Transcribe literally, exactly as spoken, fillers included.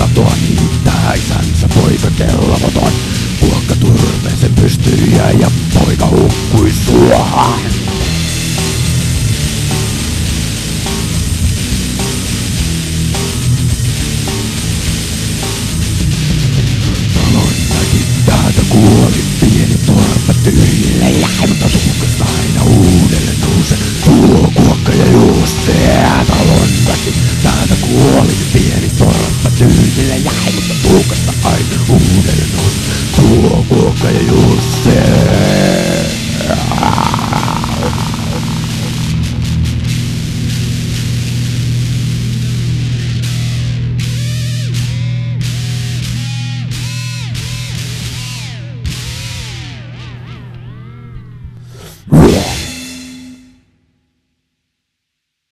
satoa niittää isänsä poika kelvoton. Kuokka turpeeseen pystyi ja poika hukkui suohon. Talon väki täältä kuoli, pieni torppa tyhjille jäi, mutta tuhkasta aina uudelleen nouse tuo kuokka ja Jussi. Talon väki täältä kuoli, pieni torppa tyhjille jäi, mutta tuhkasta aina uudelleen nouse tuo kuokka ja Jussi.